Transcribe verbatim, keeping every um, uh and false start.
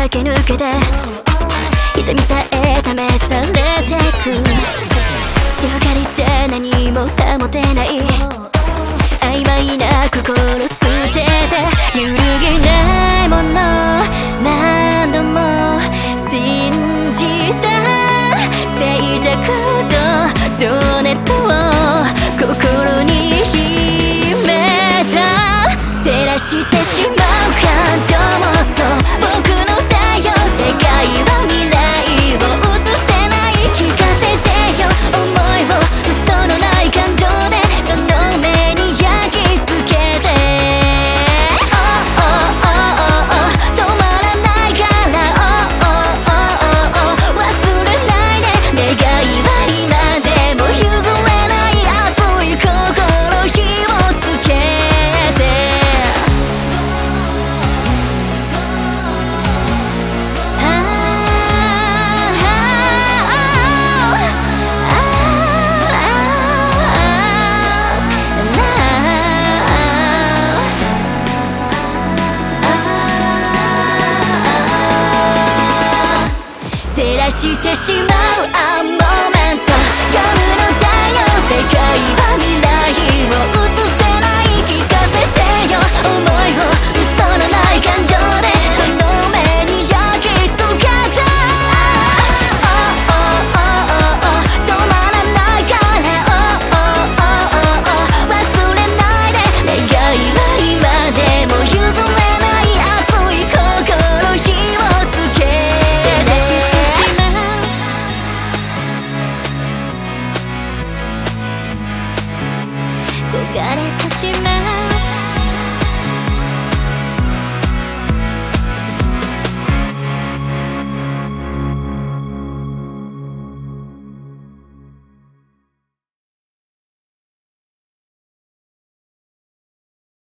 駆け抜けて痛みさえ試されてく強がりじゃ何も保てない曖昧な心捨てて揺るぎないもの何度も信じた静寂と情熱を心に秘めた照らしてしまう感情もっと僕の太陽世界は未来を映せない聞かせてよ思いを嘘のない感情でその目に焼き付けて Oh oh oh oh oh 止まらないから Oh oh oh oh oh 忘れないで願いは今でも譲れない熱い心火をつけて照らしてしまう A moment 夜の太陽世界は